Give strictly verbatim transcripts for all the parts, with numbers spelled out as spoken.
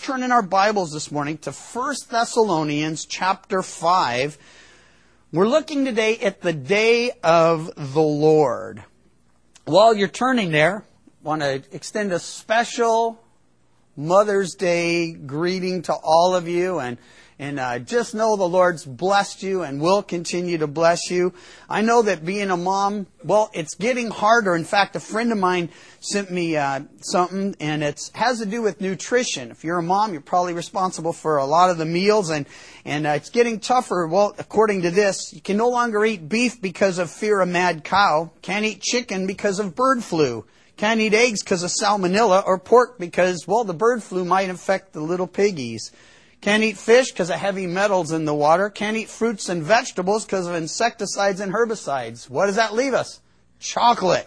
turn in our Bibles this morning to First Thessalonians chapter five. We're looking today at the day of the Lord. While you're turning there, I want to extend a special Mother's Day greeting to all of you, and and uh, just know the Lord's blessed you and will continue to bless you. I know that being a mom, well, it's getting harder. In fact, a friend of mine sent me uh, something, and it has to do with nutrition. If you're a mom, you're probably responsible for a lot of the meals, and and uh, it's getting tougher. Well, according to this, you can no longer eat beef because of fear of mad cow. Can't eat chicken because of bird flu. Can't eat eggs because of salmonella, or pork because, well, the bird flu might infect the little piggies. Can't eat fish because of heavy metals in the water. Can't eat fruits and vegetables because of insecticides and herbicides. What does that leave us? Chocolate.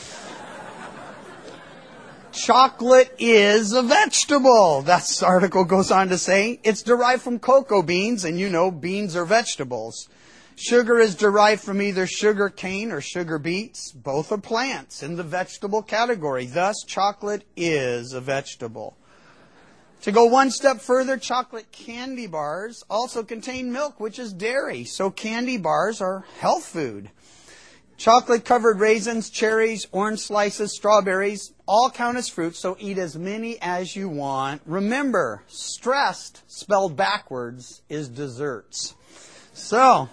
Chocolate is a vegetable. That article goes on to say it's derived from cocoa beans, and you know beans are vegetables. Sugar is derived from either sugar cane or sugar beets. Both are plants in the vegetable category. Thus, chocolate is a vegetable. To go one step further, chocolate candy bars also contain milk, which is dairy. So candy bars are health food. Chocolate-covered raisins, cherries, orange slices, strawberries, all count as fruits, so eat as many as you want. Remember, stressed, spelled backwards, is desserts. So,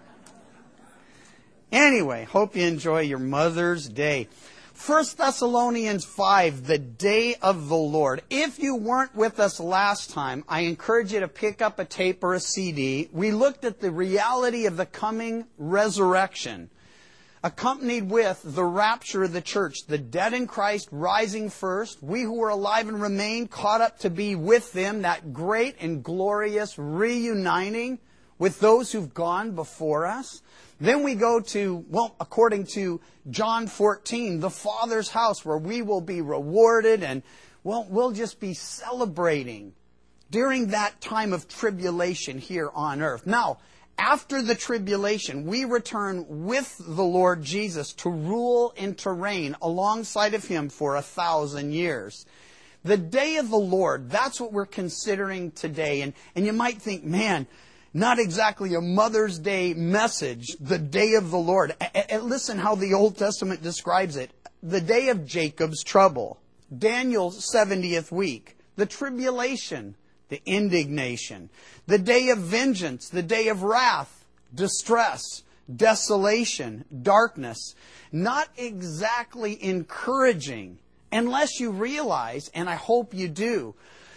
anyway, hope you enjoy your Mother's Day. First Thessalonians five, the day of the Lord. If you weren't with us last time, I encourage you to pick up a tape or a C D. We looked at the reality of the coming resurrection, accompanied with the rapture of the church, the dead in Christ rising first, we who are alive and remain caught up to be with them, that great and glorious reuniting with those who've gone before us. Then we go to, well, according to John fourteen, the Father's house, where we will be rewarded, and, well, we'll just be celebrating during that time of tribulation here on earth. Now, after the tribulation, we return with the Lord Jesus to rule and to reign alongside of Him for a thousand years. The day of the Lord, that's what we're considering today. And, and you might think, man, not exactly a Mother's Day message, the day of the Lord. And listen how the Old Testament describes it. The day of Jacob's trouble, Daniel's seventieth week, the tribulation, the indignation, the day of vengeance, the day of wrath, distress, desolation, darkness. Not exactly encouraging, unless you realize, and I hope you do,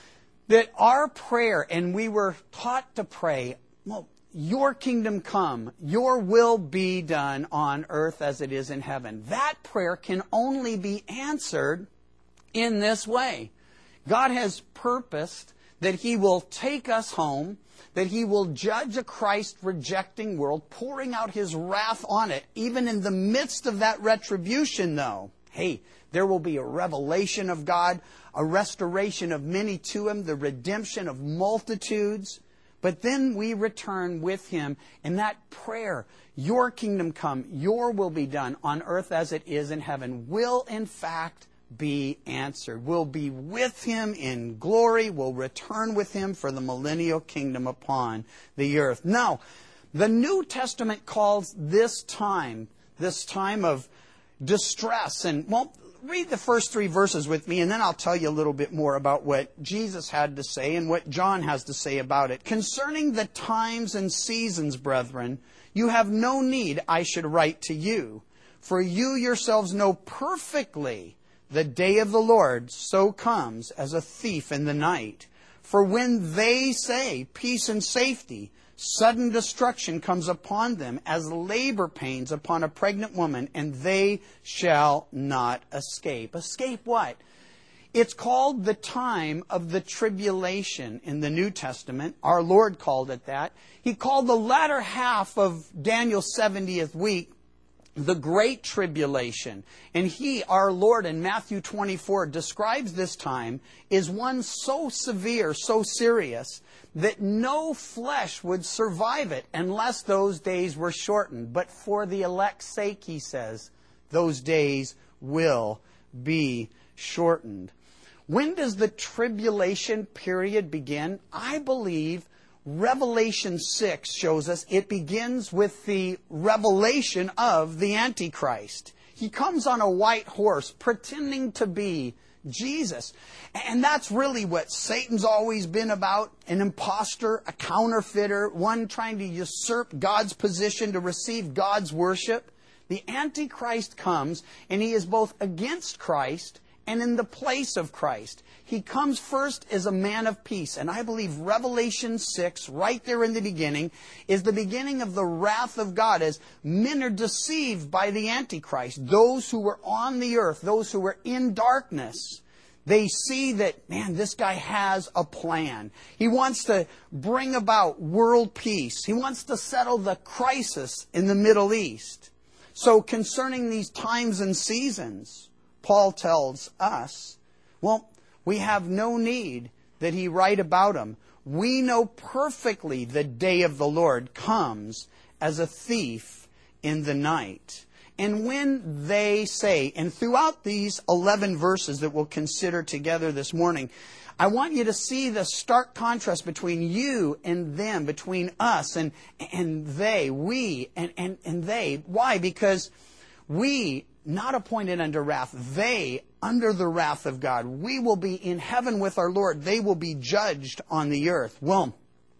that our prayer, and we were taught to pray, well, your kingdom come, your will be done on earth as it is in heaven. That prayer can only be answered in this way. God has purposed that He will take us home, that He will judge a Christ-rejecting world, pouring out His wrath on it. Even in the midst of that retribution, though, hey, there will be a revelation of God, a restoration of many to Him, the redemption of multitudes. But then we return with Him, and that prayer, your kingdom come, your will be done on earth as it is in heaven, will in fact be answered. We'll be with Him in glory. We'll return with Him for the millennial kingdom upon the earth. Now, the New Testament calls this time, this time of distress, and, well, read the first three verses with me, and then I'll tell you a little bit more about what Jesus had to say and what John has to say about it. Concerning the times and seasons, brethren, you have no need I should write to you, for you yourselves know perfectly the day of the Lord so comes as a thief in the night. For when they say peace and safety, sudden destruction comes upon them as labor pains upon a pregnant woman, and they shall not escape. Escape what? It's called the time of the tribulation in the New Testament. Our Lord called it that. He called the latter half of Daniel's seventieth week the Great Tribulation. And He, our Lord, in Matthew twenty-four, describes this time as one so severe, so serious, that no flesh would survive it unless those days were shortened. But for the elect's sake, He says, those days will be shortened. When does the tribulation period begin? I believe Revelation six shows us it begins with the revelation of the Antichrist. He comes on a white horse pretending to be Jesus. And that's really what Satan's always been about. An imposter, a counterfeiter, one trying to usurp God's position to receive God's worship. The Antichrist comes and he is both against Christ and in the place of Christ. He comes first as a man of peace. And I believe Revelation six, right there in the beginning, is the beginning of the wrath of God as men are deceived by the Antichrist. Those who were on the earth, those who were in darkness, they see that, man, this guy has a plan. He wants to bring about world peace. He wants to settle the crisis in the Middle East. So concerning these times and seasons, Paul tells us, well, we have no need that he write about them. We know perfectly the day of the Lord comes as a thief in the night. And when they say, and throughout these eleven verses that we'll consider together this morning, I want you to see the stark contrast between you and them, between us and, and they, we and, and, and they. Why? Because we, not appointed under wrath, they under the wrath of God. We will be in heaven with our Lord. They will be judged on the earth. Well,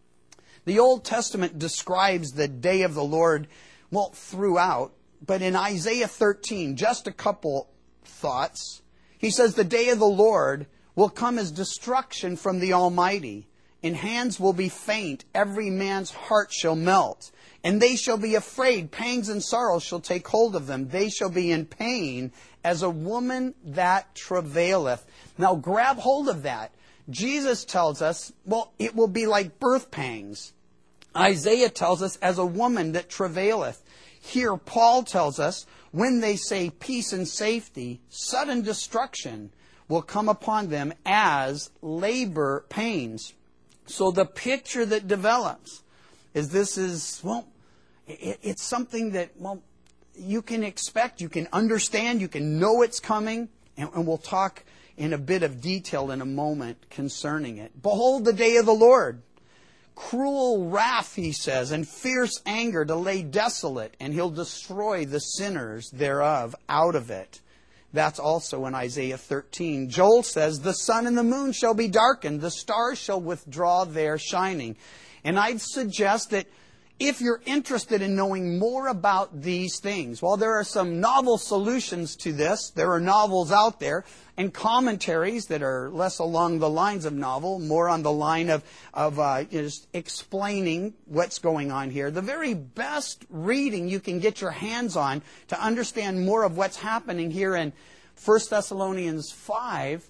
the Old Testament describes the day of the Lord, well, throughout. But in Isaiah thirteen, just a couple thoughts. He says, the day of the Lord will come as destruction from the Almighty. And hands will be faint. Every man's heart shall melt. And they shall be afraid. Pangs and sorrows shall take hold of them. They shall be in pain as a woman that travaileth. Now grab hold of that. Jesus tells us, well, it will be like birth pangs. Isaiah tells us, as a woman that travaileth. Here Paul tells us, when they say peace and safety, sudden destruction will come upon them as labor pains. So the picture that develops is this is, well, it, it's something that, well, you can expect, you can understand, you can know it's coming, and, and we'll talk in a bit of detail in a moment concerning it. Behold the day of the Lord. Cruel wrath, he says, and fierce anger to lay desolate, and he'll destroy the sinners thereof out of it. That's also in Isaiah thirteen. Joel says, the sun and the moon shall be darkened, the stars shall withdraw their shining. And I'd suggest that if you're interested in knowing more about these things, while there are some novel solutions to this, there are novels out there and commentaries that are less along the lines of novel, more on the line of, of uh, just explaining what's going on here. The very best reading you can get your hands on to understand more of what's happening here in First Thessalonians five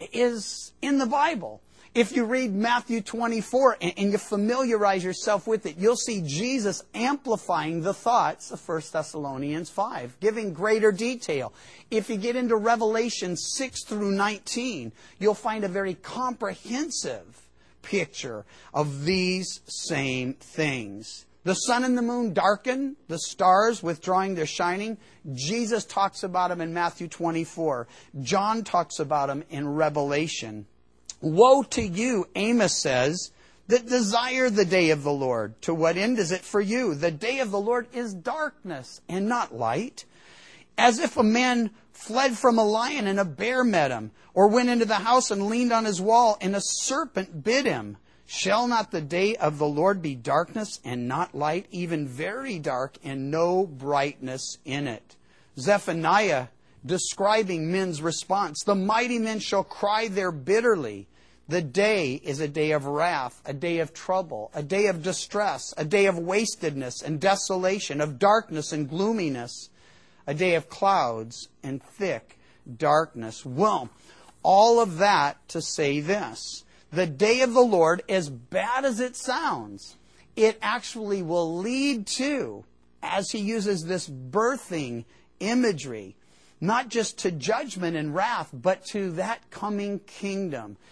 is in the Bible. If you read Matthew twenty-four and, and you familiarize yourself with it, you'll see Jesus amplifying the thoughts of First Thessalonians five, giving greater detail. If you get into Revelation six through nineteen, you'll find a very comprehensive picture of these same things. The sun and the moon darken, the stars withdrawing their shining. Jesus talks about them in Matthew twenty-four. John talks about them in Revelation. Woe to you, Amos says, that desire the day of the Lord. To what end is it for you? The day of the Lord is darkness and not light. As if a man fled from a lion and a bear met him, or went into the house and leaned on his wall and a serpent bit him. Shall not the day of the Lord be darkness and not light, even very dark and no brightness in it? Zephaniah, describing men's response, the mighty men shall cry there bitterly. The day is a day of wrath, a day of trouble, a day of distress, a day of wastedness and desolation, of darkness and gloominess, a day of clouds and thick darkness. Well, all of that to say this. The day of the Lord, as bad as it sounds, it actually will lead to, as he uses this birthing imagery, not just to judgment and wrath, but to that coming kingdom.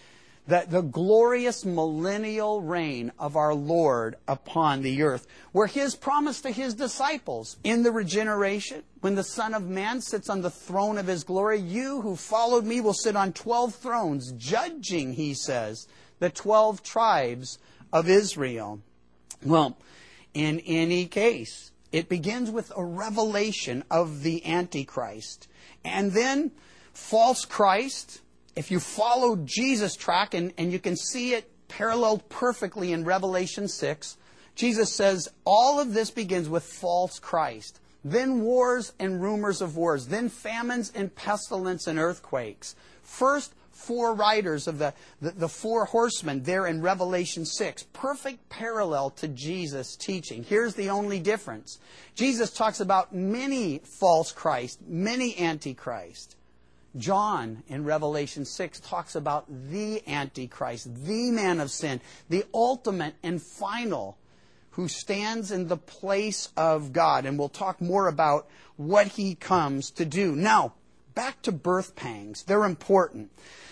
the, the glorious millennial reign of our Lord upon the earth, where His promise to His disciples in the regeneration, when the Son of Man sits on the throne of His glory, you who followed me will sit on twelve thrones, judging, He says, the twelve tribes of Israel. Well, in any case, it begins with a revelation of the Antichrist. And then false Christ, if you follow Jesus' track, and, and you can see it paralleled perfectly in Revelation six, Jesus says all of this begins with false Christ. Then wars and rumors of wars. Then famines and pestilence and earthquakes. First, four riders of the, the, the four horsemen there in Revelation six. Perfect parallel to Jesus' teaching. Here's the only difference. Jesus talks about many false Christ, many antichrist. John in Revelation six talks about the Antichrist, the man of sin, the ultimate and final, who stands in the place of God. And we'll talk more about what He comes to do. Now, back to birth pangs. They're important.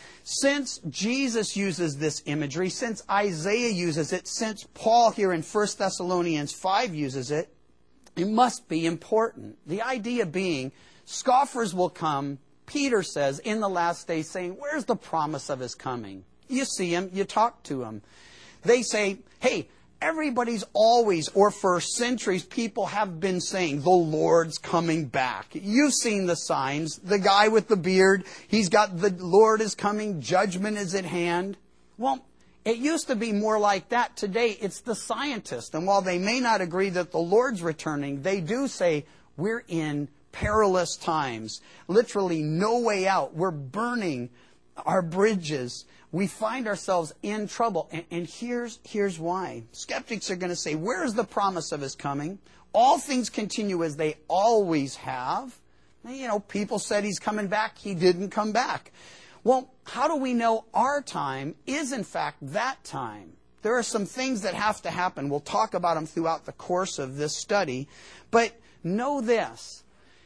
Since Jesus uses this imagery, since Isaiah uses it, since Paul here in First Thessalonians five uses it, it must be important. The idea being, scoffers will come, Peter says, in the last days, saying, where's the promise of His coming? You see Him, you talk to Him. They say, hey, everybody's always, or for centuries, people have been saying, the Lord's coming back. You've seen the signs. The guy with the beard, he's got the Lord is coming, judgment is at hand. Well, it used to be more like that. Today, it's the scientists. And while they may not agree that the Lord's returning, they do say, we're in perilous times. Literally, no way out. We're burning our bridges. We find ourselves in trouble. And, and here's, here's why. Skeptics are going to say, where is the promise of His coming? All things continue as they always have. You know, people said He's coming back. He didn't come back. Well, how do we know our time is in fact that time? There are some things that have to happen. We'll talk about them throughout the course of this study. But know this.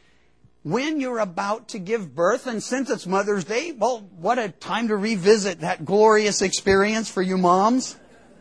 When you're about to give birth, and since it's Mother's Day, well, what a time to revisit that glorious experience for you moms.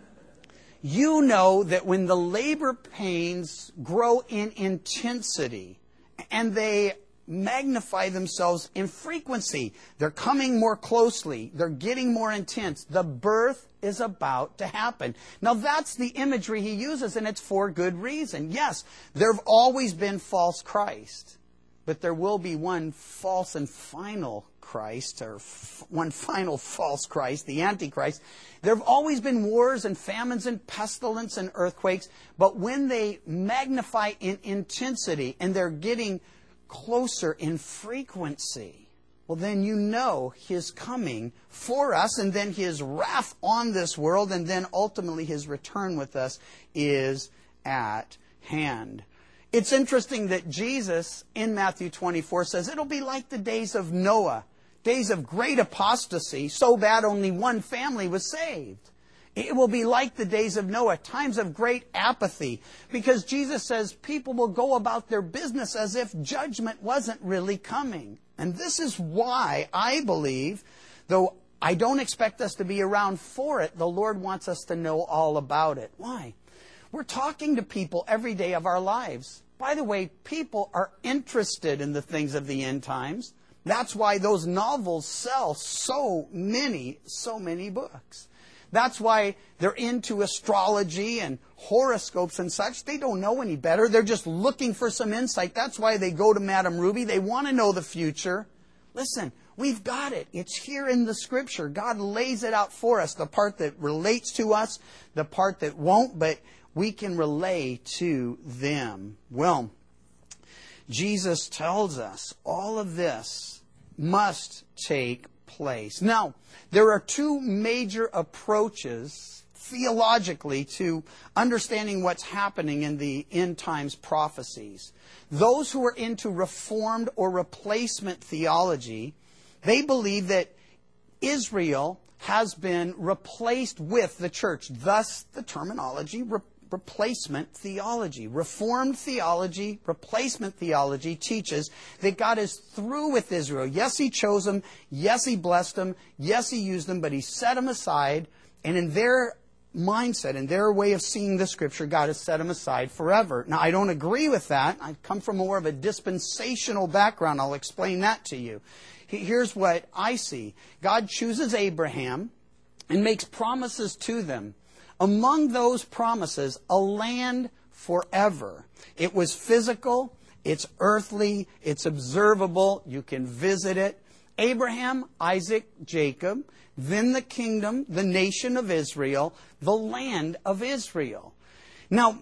You know that when the labor pains grow in intensity and they magnify themselves in frequency, they're coming more closely, they're getting more intense, the birth is about to happen. Now that's the imagery he uses, and it's for good reason. Yes, there have always been false Christ. But there will be one false and final Christ, or f- one final false Christ, the Antichrist. There have always been wars and famines and pestilence and earthquakes, but when they magnify in intensity and they're getting closer in frequency, well, then you know His coming for us, and then His wrath on this world, and then ultimately His return with us is at hand. It's interesting that Jesus in Matthew twenty-four says it'll be like the days of Noah, days of great apostasy, so bad only one family was saved. It will be like the days of Noah, times of great apathy, because Jesus says people will go about their business as if judgment wasn't really coming. And this is why I believe, though I don't expect us to be around for it, the Lord wants us to know all about it. Why? We're talking to people every day of our lives. By the way, people are interested in the things of the end times. That's why those novels sell so many, so many books. That's why they're into astrology and horoscopes and such. They don't know any better. They're just looking for some insight. That's why they go to Madame Ruby. They want to know the future. Listen, we've got it. It's here in the Scripture. God lays it out for us, the part that relates to us, the part that won't, but we can relay to them. Well, Jesus tells us all of this must take place. Now, there are two major approaches theologically to understanding what's happening in the end times prophecies. Those who are into Reformed or replacement theology, they believe that Israel has been replaced with the church. Thus, the terminology re- replacement theology. Reformed theology, replacement theology teaches that God is through with Israel. Yes, He chose them. Yes, He blessed them. Yes, He used them, but He set them aside. And in their mindset, in their way of seeing the Scripture, God has set them aside forever. Now, I don't agree with that. I come from more of a dispensational background. I'll explain that to you. Here's what I see. God chooses Abraham and makes promises to them. Among those promises, a land forever. It was physical, it's earthly, it's observable, you can visit it. Abraham, Isaac, Jacob, then the kingdom, the nation of Israel, the land of Israel. Now,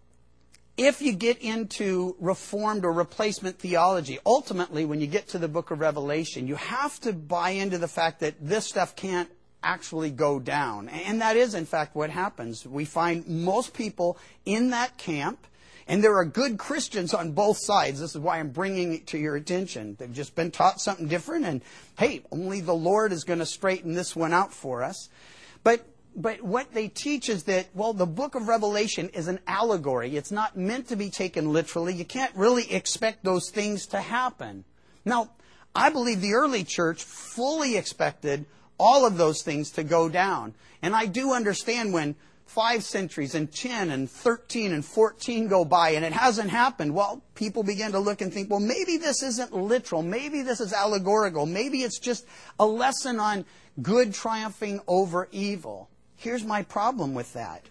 if you get into Reformed or replacement theology, ultimately when you get to the book of Revelation, you have to buy into the fact that this stuff can't actually go down. And that is, in fact, what happens. We find most people in that camp, and there are good Christians on both sides. This is why I'm bringing it to your attention. They've just been taught something different, and hey, only the Lord is going to straighten this one out for us. But But what they teach is that, well, the book of Revelation is an allegory. It's not meant to be taken literally. You can't really expect those things to happen. Now, I believe the early church fully expected all of those things to go down. And I do understand when five centuries and ten and thirteen and fourteen go by and it hasn't happened, well, people begin to look and think, well, maybe this isn't literal. Maybe this is allegorical. Maybe it's just a lesson on good triumphing over evil. Here's my problem with that.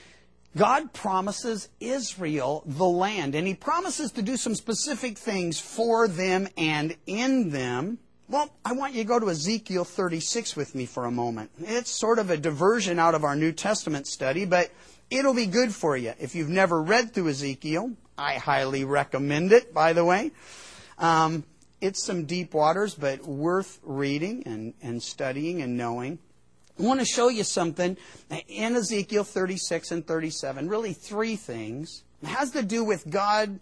God promises Israel the land, and He promises to do some specific things for them and in them. Well, I want you to go to Ezekiel thirty-six with me for a moment. It's sort of a diversion out of our New Testament study, but it'll be good for you. If you've never read through Ezekiel, I highly recommend it, by the way. Um, it's some deep waters, but worth reading and, and studying and knowing. I want to show you something in Ezekiel thirty-six and thirty-seven, really three things. It has to do with God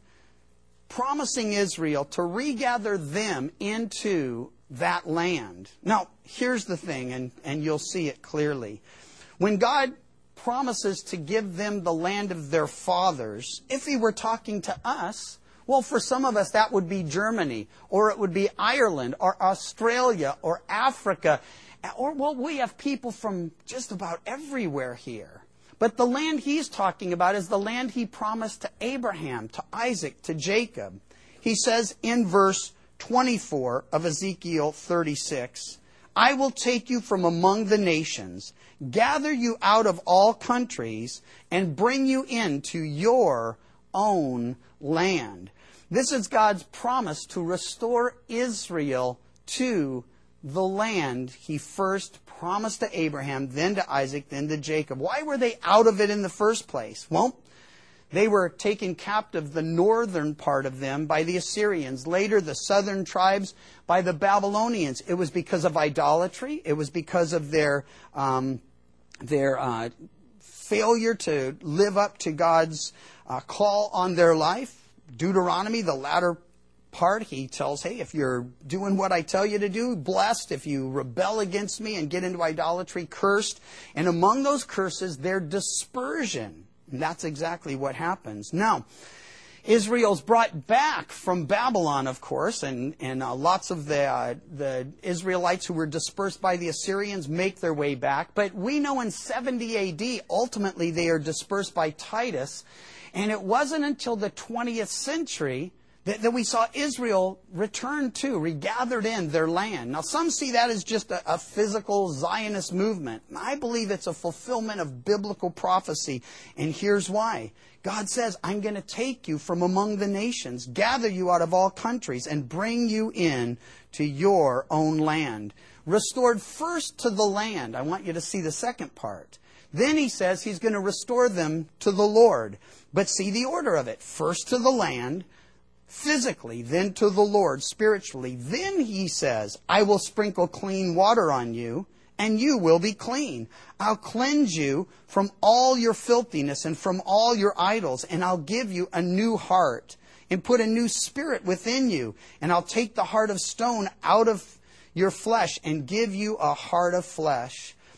promising Israel to regather them into that land. Now, here's the thing, and, and you'll see it clearly. When God promises to give them the land of their fathers, if He were talking to us, well, for some of us that would be Germany, or it would be Ireland, or Australia, or Africa. Or, well, we have people from just about everywhere here. But the land He's talking about is the land He promised to Abraham, to Isaac, to Jacob. He says in verse twenty-four of Ezekiel thirty-six, I will take you from among the nations, gather you out of all countries, and bring you into your own land. This is God's promise to restore Israel to the land He first promised to Abraham, then to Isaac, then to Jacob. Why were they out of it in the first place? Well, they were taken captive, the northern part of them, by the Assyrians. Later, the southern tribes by the Babylonians. It was because of idolatry. It was because of their um, their uh, failure to live up to God's uh, call on their life. Deuteronomy, the latter part, he tells, hey, if you're doing what I tell you to do, blessed. If you rebel against me and get into idolatry, cursed. And among those curses, their dispersion. And that's exactly what happens. Now, Israel's brought back from Babylon, of course, and, and uh, lots of the, uh, the Israelites who were dispersed by the Assyrians make their way back. But we know in seventy A D, ultimately they are dispersed by Titus. And it wasn't until the twentieth century that, that we saw Israel return to, regathered in their land. Now, some see that as just a, a physical Zionist movement. I believe it's a fulfillment of biblical prophecy. And here's why. God says, I'm going to take you from among the nations, gather you out of all countries, and bring you in to your own land. Restored first to the land. I want you to see the second part. Then he says he's going to restore them to the Lord. But see the order of it. First to the land, physically, then to the Lord, spiritually. Then he says, I will sprinkle clean water on you, and you will be clean. I'll cleanse you from all your filthiness and from all your idols, and I'll give you a new heart and put a new spirit within you. And I'll take the heart of stone out of your flesh and give you a heart of flesh.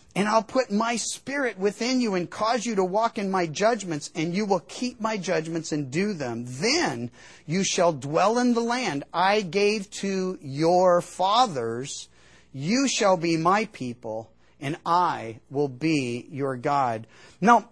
And I'll put my spirit within you and cause you to walk in my judgments, and you will keep my judgments and do them. Then you shall dwell in the land I gave to your fathers. You shall be my people, and I will be your God. Now,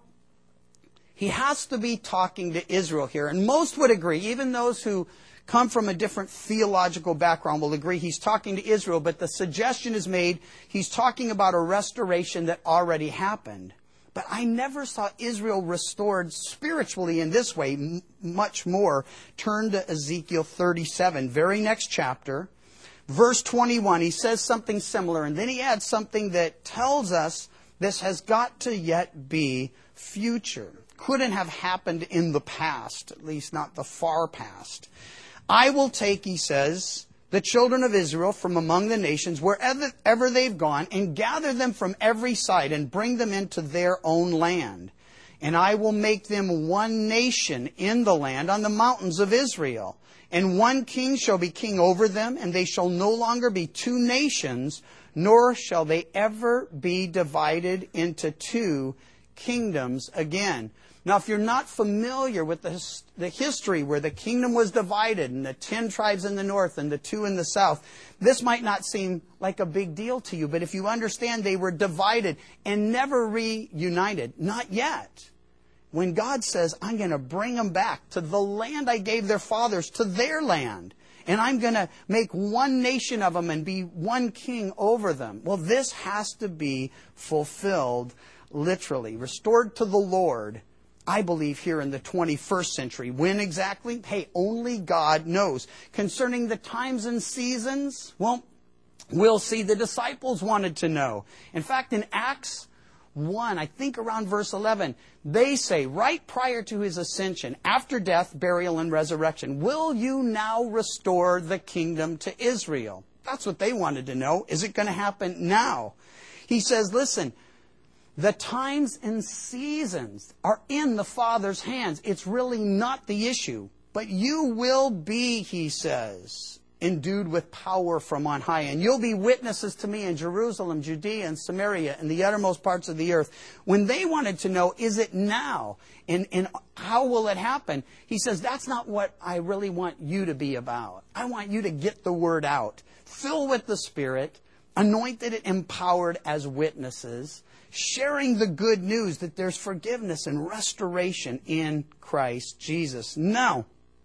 he has to be talking to Israel here, and most would agree, even those who come from a different theological background will agree he's talking to Israel, but the suggestion is made he's talking about a restoration that already happened. But I never saw Israel restored spiritually in this way, m- much more. Turn to Ezekiel thirty-seven, very next chapter. Verse twenty-one, he says something similar, and then he adds something that tells us this has got to yet be future. Couldn't have happened in the past, at least not the far past. I will take, he says, the children of Israel from among the nations, wherever ever they've gone, and gather them from every side and bring them into their own land. And I will make them one nation in the land on the mountains of Israel. And one king shall be king over them, and they shall no longer be two nations, nor shall they ever be divided into two kingdoms again. Now, if you're not familiar with the, the history where the kingdom was divided and the ten tribes in the north and the two in the south, this might not seem like a big deal to you. But if you understand they were divided and never reunited, not yet. When God says, I'm going to bring them back to the land I gave their fathers, to their land, and I'm going to make one nation of them and be one king over them. Well, this has to be fulfilled literally, restored to the Lord, I believe, here in the twenty-first century. When exactly? Hey, only God knows. Concerning the times and seasons, well, we'll see. The disciples wanted to know. In fact, in Acts one, I think around verse eleven, they say, right prior to his ascension, after death, burial, and resurrection, will you now restore the kingdom to Israel? That's what they wanted to know. Is it going to happen now? He says, listen, the times and seasons are in the Father's hands. It's really not the issue. But you will be, he says, endued with power from on high. And you'll be witnesses to me in Jerusalem, Judea, and Samaria, and the uttermost parts of the earth. When they wanted to know, is it now? And, and how will it happen? He says, that's not what I really want you to be about. I want you to get the word out. Fill with the Spirit, anointed and empowered as witnesses, sharing the good news that there's forgiveness and restoration in Christ Jesus. Now,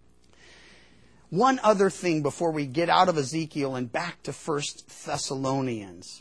one other thing before we get out of Ezekiel and back to First Thessalonians.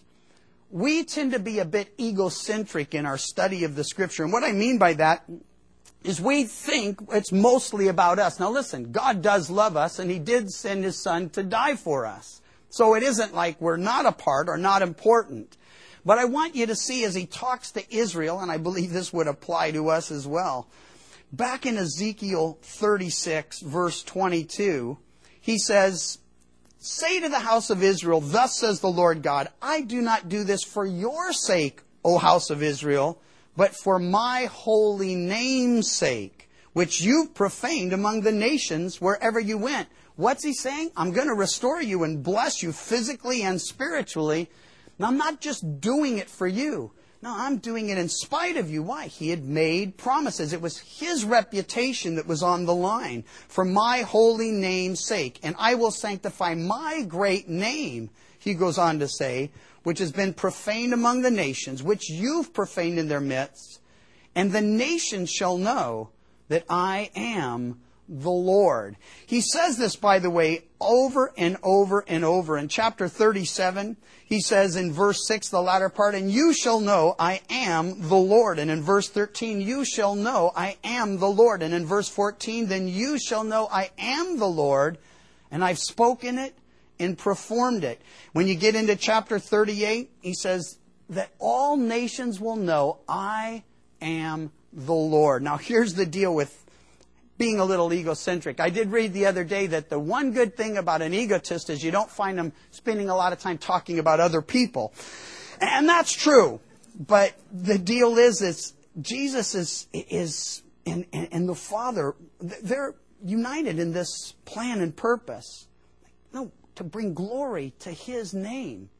We tend to be a bit egocentric in our study of the Scripture. And what I mean by that is we think it's mostly about us. Now listen, God does love us, and He did send His Son to die for us. So it isn't like we're not a part or not important. But I want you to see as He talks to Israel, and I believe this would apply to us as well. Back in Ezekiel thirty-six, verse twenty-two, He says, say to the house of Israel, thus says the Lord God, I do not do this for your sake, O house of Israel, but for my holy name's sake, which you've profaned among the nations wherever you went. What's He saying? I'm going to restore you and bless you physically and spiritually. Now, I'm not just doing it for you. No, I'm doing it in spite of you. Why? He had made promises. It was His reputation that was on the line. For my holy name's sake. And I will sanctify my great name, He goes on to say, which has been profaned among the nations, which you've profaned in their midst. And the nations shall know that I am the Lord. He says this, by the way, over and over and over. In chapter thirty-seven, He says in verse six, the latter part, and you shall know I am the Lord. And in verse thirteen, you shall know I am the Lord. And in verse fourteen, then you shall know I am the Lord, and I've spoken it and performed it. When you get into chapter thirty-eight, He says that all nations will know I am the Lord. Now here's the deal with being a little egocentric. I did read the other day that the one good thing about an egotist is you don't find them spending a lot of time talking about other people. And that's true. But the deal is, is Jesus is, is and, and, and the Father, they're united in this plan and purpose. No, to bring glory to His name.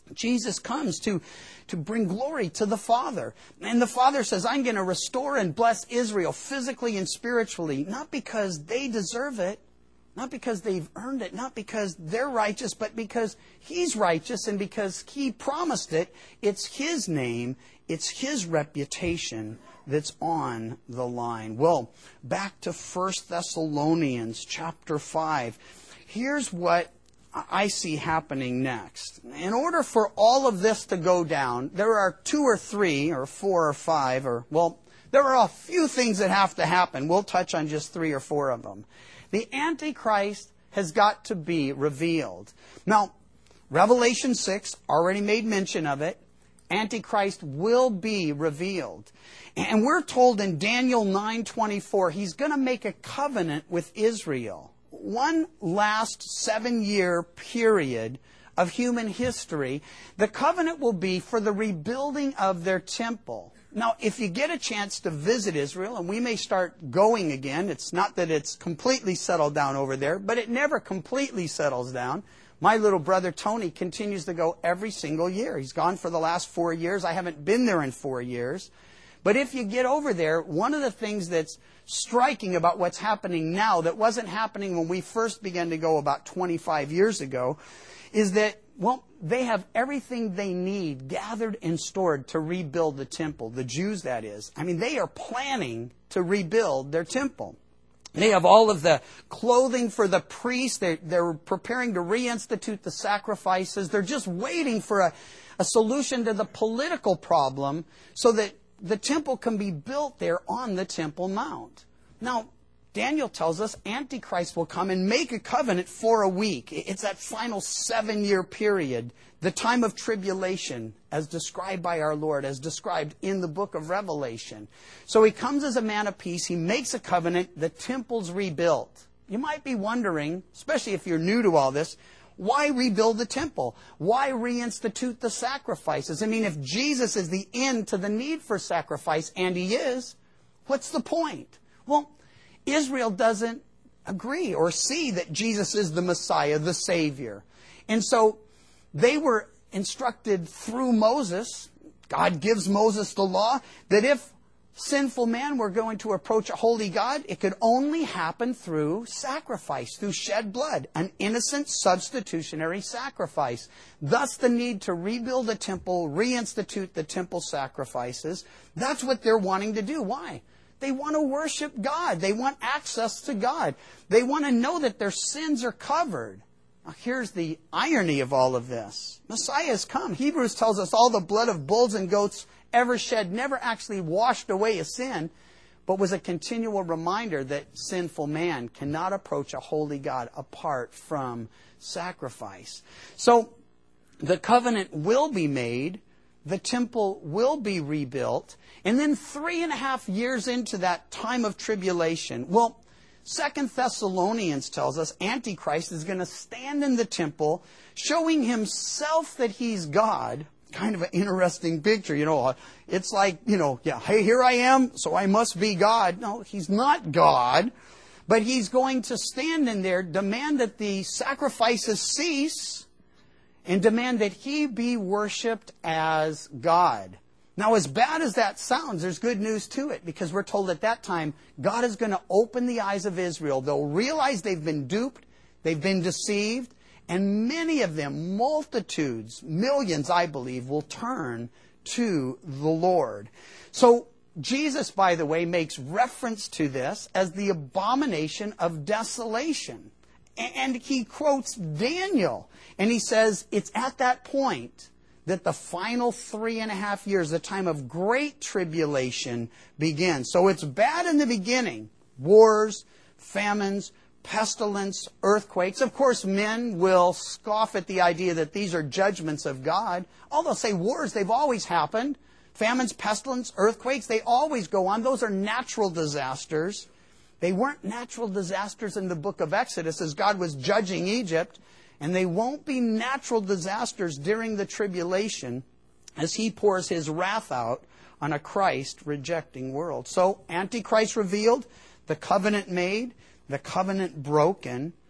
Jesus comes to, to bring glory to the Father. And the Father says, I'm going to restore and bless Israel physically and spiritually, not because they deserve it, not because they've earned it, not because they're righteous, but because He's righteous and because He promised it. It's His name, it's His reputation that's on the line. Well, back to First Thessalonians chapter five. Here's what I see happening next. In order for all of this to go down, there are two or three or four or five or, well, there are a few things that have to happen. We'll touch on just three or four of them. The Antichrist has got to be revealed. Now, Revelation six already made mention of it. Antichrist will be revealed. And we're told in Daniel nine twenty-four, he's going to make a covenant with Israel. One last seven-year period of human history, the covenant will be for the rebuilding of their temple. Now, if you get a chance to visit Israel, and we may start going again, it's not that it's completely settled down over there, but it never completely settles down. My little brother Tony continues to go every single year. He's gone for the last four years. I haven't been there in four years. But if you get over there, one of the things that's striking about what's happening now that wasn't happening when we first began to go about twenty-five years ago is that, well, they have everything they need gathered and stored to rebuild the temple. The Jews, that is. I mean, they are planning to rebuild their temple. They have all of the clothing for the priests. They're, they're preparing to reinstitute the sacrifices. They're just waiting for a, a solution to the political problem so that the temple can be built there on the Temple Mount. Now, Daniel tells us Antichrist will come and make a covenant for a week. It's that final seven-year period, the time of tribulation, as described by our Lord, as described in the book of Revelation. So he comes as a man of peace. He makes a covenant. The temple's rebuilt. You might be wondering, especially if you're new to all this, why rebuild the temple? Why reinstitute the sacrifices? I mean, if Jesus is the end to the need for sacrifice, and He is, what's the point? Well, Israel doesn't agree or see that Jesus is the Messiah, the Savior. And so they were instructed through Moses, God gives Moses the law, that if sinful man were going to approach a holy God, it could only happen through sacrifice, through shed blood, an innocent substitutionary sacrifice. Thus the need to rebuild the temple, reinstitute the temple sacrifices. That's what they're wanting to do. Why? They want to worship God. They want access to God. They want to know that their sins are covered. Now, here's the irony of all of this. Messiah has come. Hebrews tells us all the blood of bulls and goats ever shed never actually washed away a sin, but was a continual reminder that sinful man cannot approach a holy God apart from sacrifice. So the covenant will be made. The temple will be rebuilt. And then three and a half years into that time of tribulation, well, Second Thessalonians tells us Antichrist is going to stand in the temple showing himself that he's God. Kind of an interesting picture, you know. It's like, you know, yeah, hey, here I am, so I must be God. No, He's not God. But He's going to stand in there, demand that the sacrifices cease, and demand that He be worshipped as God. Now, as bad as that sounds, there's good news to it, because we're told at that time, God is going to open the eyes of Israel. They'll realize they've been duped, they've been deceived, and many of them, multitudes, millions, I believe, will turn to the Lord. So, Jesus, by the way, makes reference to this as the abomination of desolation. And he quotes Daniel, and he says it's at that point that the final three and a half years, the time of great tribulation, begins. So it's bad in the beginning. Wars, famines, pestilence, earthquakes. Of course, men will scoff at the idea that these are judgments of God. All they'll say, wars, they've always happened. Famines, pestilence, earthquakes, they always go on. Those are natural disasters. They weren't natural disasters in the book of Exodus as God was judging Egypt. And they won't be natural disasters during the tribulation as He pours His wrath out on a Christ-rejecting world. So, Antichrist revealed, the covenant made, the covenant broken.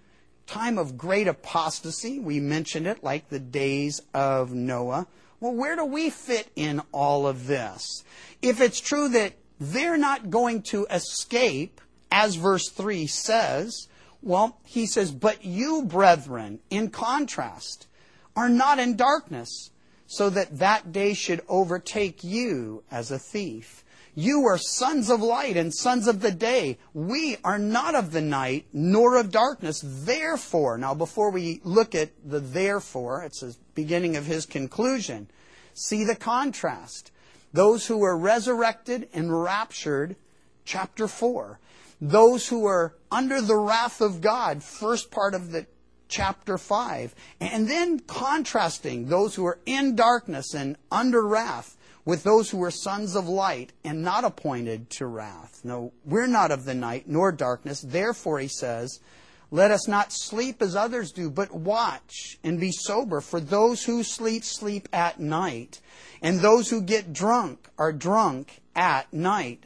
time of great apostasy. We mentioned it, like the days of Noah. Well, where do we fit in all of this? If it's true that they're not going to escape, as verse three says, well, he says, but you, brethren, in contrast, are not in darkness, so that that day should overtake you as a thief. You are sons of light and sons of the day. We are not of the night, nor of darkness. Therefore, now before we look at the therefore, it's the beginning of his conclusion. See the contrast. Those who are resurrected and raptured, chapter four. Those who are under the wrath of God, first part of the chapter five. And then contrasting those who are in darkness and under wrath with those who are sons of light and not appointed to wrath. No, we're not of the night nor darkness. Therefore, he says, let us not sleep as others do, but watch and be sober. For those who sleep, sleep at night. And those who get drunk are drunk at night.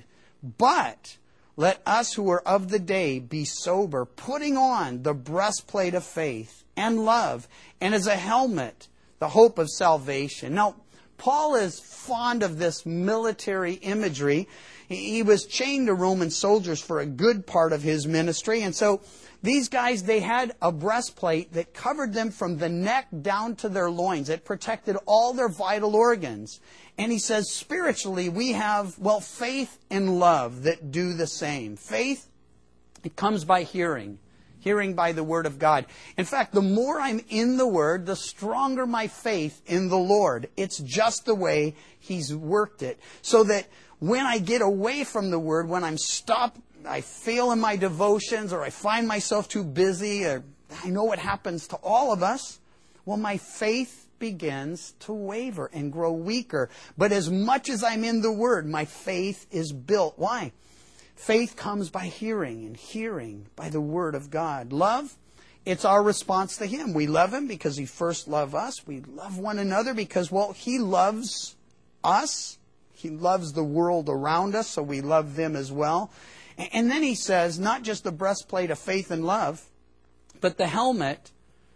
But let us who are of the day be sober, putting on the breastplate of faith and love, and as a helmet, the hope of salvation. Now, Paul is fond of this military imagery. He was chained to Roman soldiers for a good part of his ministry. And so these guys, they had a breastplate that covered them from the neck down to their loins. It protected all their vital organs. And he says, spiritually, we have, well, faith and love that do the same. Faith, it comes by hearing. Hearing by the Word of God. In fact, the more I'm in the Word, the stronger my faith in the Lord. It's just the way He's worked it. So that when I get away from the Word, when I'm stopped, I fail in my devotions, or I find myself too busy, or I know what happens to all of us, well, my faith begins to waver and grow weaker. But as much as I'm in the Word, my faith is built. Why? Faith comes by hearing, and hearing by the Word of God. Love, it's our response to Him. We love Him because He first loved us. We love one another because, well, He loves us. He loves the world around us, so we love them as well. And then he says, not just the breastplate of faith and love, but the helmet,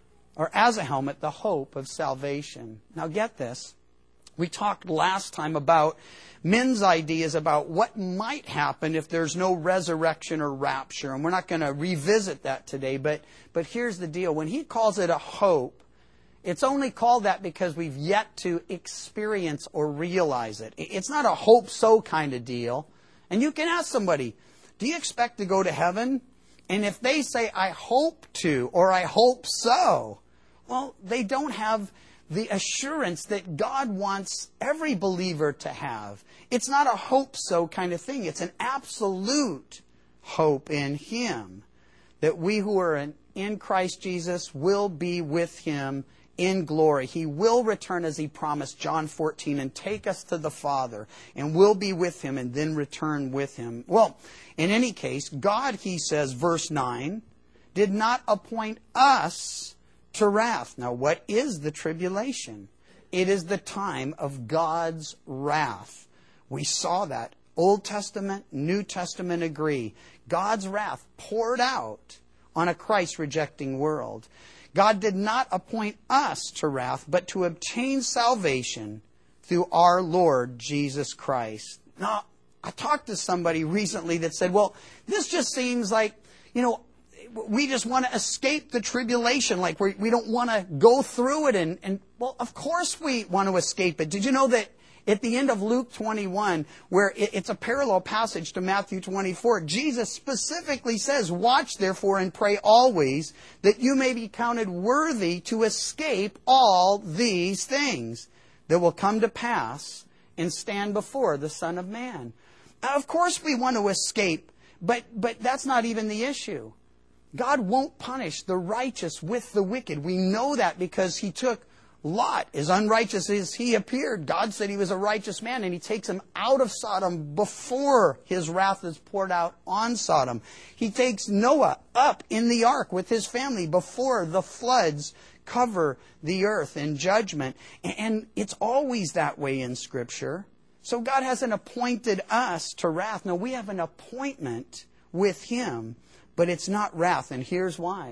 or as a helmet, the hope of salvation. Now get this. We talked last time about men's ideas about what might happen if there's no resurrection or rapture. And we're not going to revisit that today. But, but here's the deal. When he calls it a hope, it's only called that because we've yet to experience or realize it. It's not a hope so kind of deal. And you can ask somebody, do you expect to go to heaven? And if they say, I hope to, or I hope so, well, they don't have the assurance that God wants every believer to have. It's not a hope so kind of thing. It's an absolute hope in Him. That we who are in, in Christ Jesus will be with Him in glory. He will return as He promised, John fourteen, and take us to the Father. And we'll be with Him and then return with Him. Well, in any case, God, he says, verse nine, did not appoint us to wrath. Now, what is the tribulation? It is the time of God's wrath. We saw that. Old Testament, New Testament agree. God's wrath poured out on a Christ-rejecting world. God did not appoint us to wrath, but to obtain salvation through our Lord Jesus Christ. Now, I talked to somebody recently that said, well, this just seems like, you know, we just want to escape the tribulation, like we we don't want to go through it. And, and, well, of course we want to escape it. Did you know that at the end of Luke twenty-one, where it, it's a parallel passage to Matthew twenty-four, Jesus specifically says, watch therefore and pray always, that you may be counted worthy to escape all these things that will come to pass and stand before the Son of Man. Now, of course we want to escape, but but that's not even the issue. God won't punish the righteous with the wicked. We know that because He took Lot, as unrighteous as he appeared. God said he was a righteous man, and He takes him out of Sodom before His wrath is poured out on Sodom. He takes Noah up in the ark with his family before the floods cover the earth in judgment. And it's always that way in Scripture. So God hasn't appointed us to wrath. No, we have an appointment with Him. But it's not wrath, and here's why.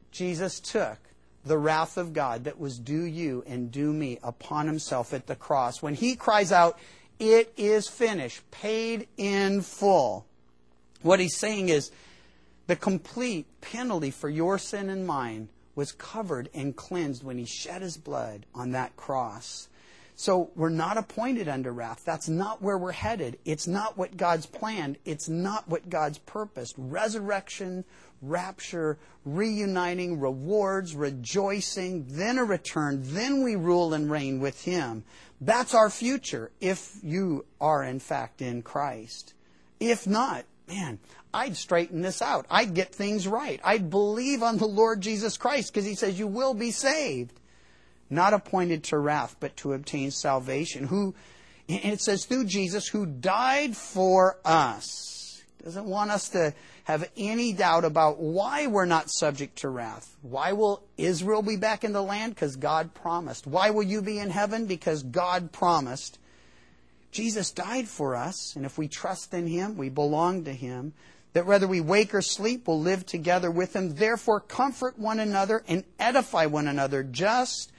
Jesus took the wrath of God that was due you and due me upon himself at the cross. When he cries out, "It is finished," paid in full, what he's saying is the complete penalty for your sin and mine was covered and cleansed when he shed his blood on that cross. So we're not appointed under wrath. That's not where we're headed. It's not what God's planned. It's not what God's purposed. Resurrection, rapture, reuniting, rewards, rejoicing, then a return, then we rule and reign with him. That's our future if you are in fact in Christ. If not, man, I'd straighten this out. I'd get things right. I'd believe on the Lord Jesus Christ because he says you will be saved. Not appointed to wrath, but to obtain salvation. Who, and it says through Jesus, who died for us. Doesn't want us to have any doubt about why we're not subject to wrath. Why will Israel be back in the land? Because God promised. Why will you be in heaven? Because God promised. Jesus died for us, and if we trust in him, we belong to him. That whether we wake or sleep, we'll live together with him. Therefore, comfort one another and edify one another, just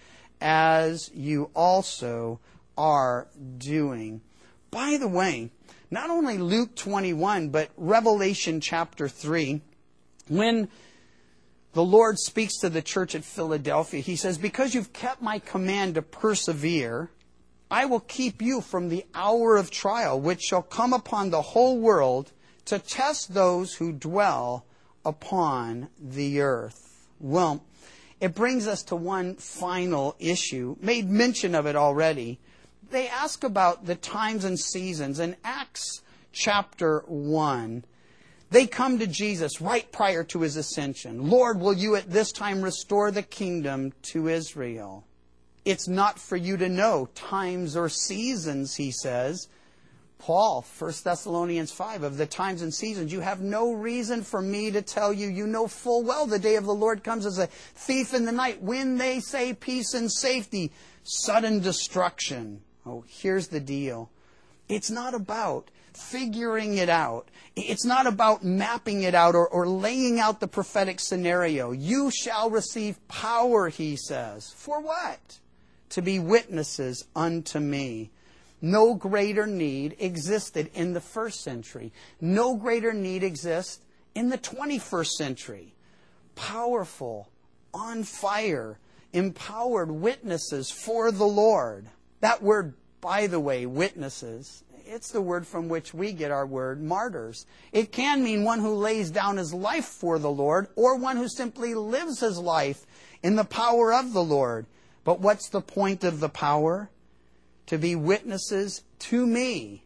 as you also are doing. By the way, not only Luke twenty-one, but Revelation chapter three, when the Lord speaks to the church at Philadelphia, he says, because you've kept my command to persevere, I will keep you from the hour of trial, which shall come upon the whole world to test those who dwell upon the earth. Well, it brings us to one final issue. Made mention of it already. They ask about the times and seasons. In Acts chapter one, they come to Jesus right prior to his ascension. Lord, will you at this time restore the kingdom to Israel? It's not for you to know times or seasons, he says. Paul, First Thessalonians five, of the times and seasons, you have no reason for me to tell you. You know full well the day of the Lord comes as a thief in the night. When they say peace and safety, sudden destruction. Oh, here's the deal. It's not about figuring it out. It's not about mapping it out or, or laying out the prophetic scenario. You shall receive power, he says. For what? To be witnesses unto me. No greater need existed in the first century. No greater need exists in the twenty-first century. Powerful, on fire, empowered witnesses for the Lord. That word, by the way, witnesses, it's the word from which we get our word martyrs. It can mean one who lays down his life for the Lord or one who simply lives his life in the power of the Lord. But what's the point of the power? To be witnesses to me,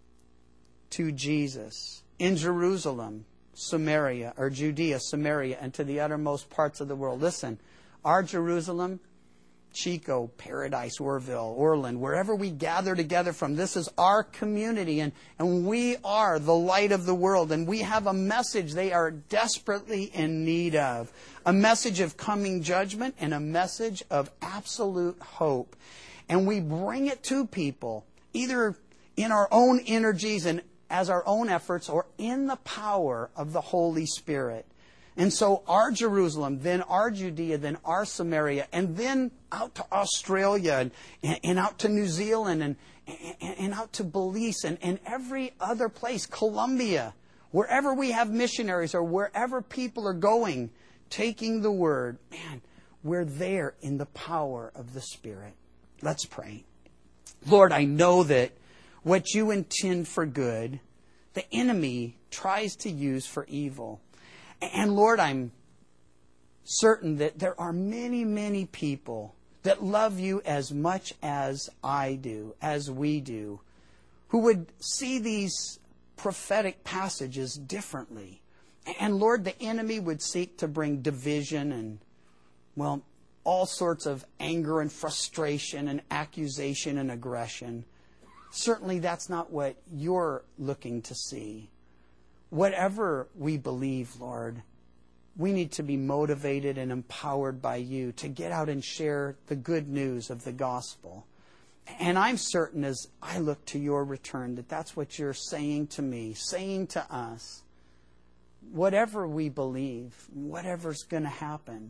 to Jesus, in Jerusalem, Samaria, or Judea, Samaria, and to the uttermost parts of the world. Listen, our Jerusalem, Chico, Paradise, Orville, Orland, wherever we gather together from, this is our community, and, and we are the light of the world, and we have a message they are desperately in need of. A message of coming judgment and a message of absolute hope. And we bring it to people, either in our own energies and as our own efforts, or in the power of the Holy Spirit. And so our Jerusalem, then our Judea, then our Samaria, and then out to Australia, and, and out to New Zealand, and, and, and out to Belize, and, and every other place, Colombia, wherever we have missionaries or wherever people are going, taking the word, man, we're there in the power of the Spirit. Let's pray. Lord, I know that what you intend for good, the enemy tries to use for evil. And Lord, I'm certain that there are many, many people that love you as much as I do, as we do, who would see these prophetic passages differently. And Lord, the enemy would seek to bring division and, well, all sorts of anger and frustration and accusation and aggression. Certainly that's not what you're looking to see. Whatever we believe, Lord, we need to be motivated and empowered by you to get out and share the good news of the gospel. And I'm certain as I look to your return that that's what you're saying to me, saying to us. whatever we believe, whatever's going to happen,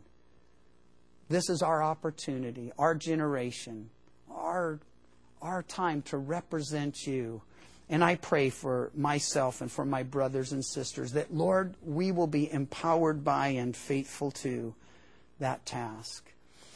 this is our opportunity, our generation, our, our time to represent you. And I pray for myself and for my brothers and sisters that, Lord, we will be empowered by and faithful to that task.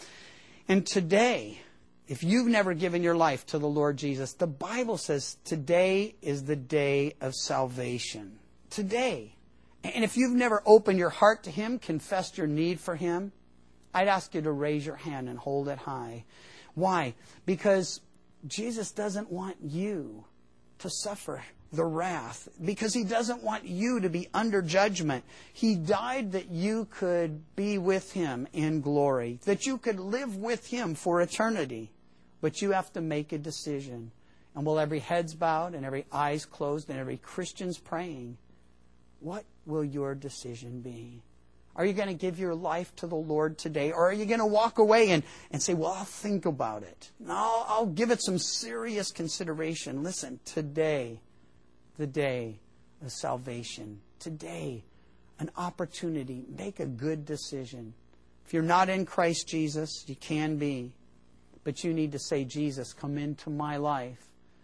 And today, if you've never given your life to the Lord Jesus, the Bible says today is the day of salvation. Today. And if you've never opened your heart to Him, confessed your need for Him, I'd ask you to raise your hand and hold it high. Why? Because Jesus doesn't want you to suffer the wrath, because He doesn't want you to be under judgment. He died that you could be with Him in glory, that you could live with Him for eternity. But you have to make a decision. And while every head's bowed and every eye's closed and every Christian's praying, what will your decision be? Are you going to give your life to the Lord today? Or are you going to walk away and, and say, well, I'll think about it. No, I'll, I'll give it some serious consideration. Listen, today, the day of salvation. Today, an opportunity. Make a good decision. If you're not in Christ Jesus, you can be. But you need to say, Jesus, come into my life.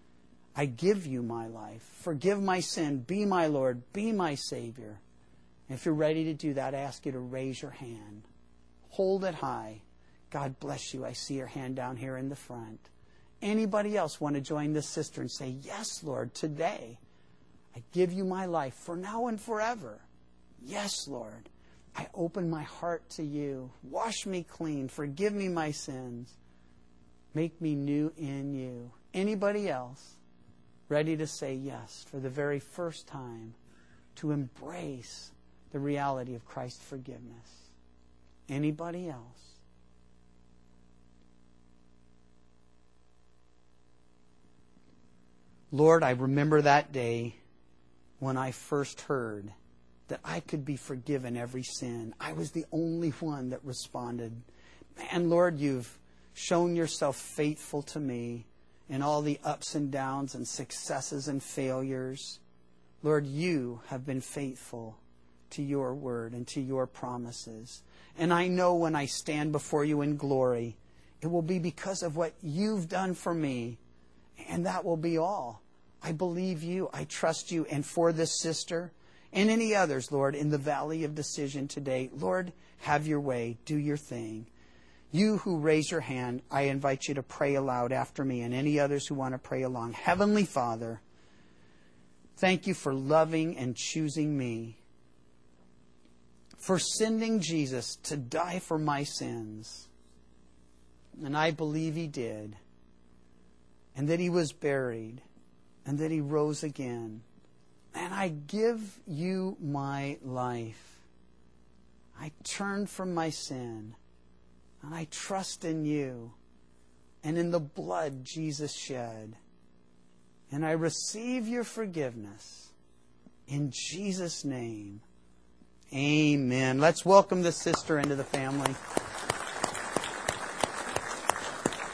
I give you my life. Forgive my sin. Be my Lord. Be my Savior. And if you're ready to do that, I ask you to raise your hand. Hold it high. God bless you. I see your hand down here in the front. Anybody else want to join this sister and say, yes, Lord, today I give you my life for now and forever. Yes, Lord, I open my heart to you. Wash me clean. Forgive me my sins. Make me new in you. Anybody else ready to say yes for the very first time, to embrace the reality of Christ's forgiveness? Anybody else? Lord, I remember that day when I first heard that I could be forgiven every sin. I was the only one that responded. Man, Lord, you've shown yourself faithful to me in all the ups and downs and successes and failures. Lord, you have been faithful to your word and to your promises. And I know when I stand before you in glory, it will be because of what you've done for me. And that will be all. I believe you. I trust you. And for this sister and any others, Lord, in the valley of decision today, Lord, have your way. Do your thing. You who raise your hand, I invite you to pray aloud after me, and any others who want to pray along. Heavenly Father, thank you for loving and choosing me, for sending Jesus to die for my sins. And I believe He did, and that He was buried, and that He rose again. And I give you my life. I turn from my sin. And I trust in you and in the blood Jesus shed. And I receive your forgiveness. In Jesus' name, amen. Let's welcome this sister into the family.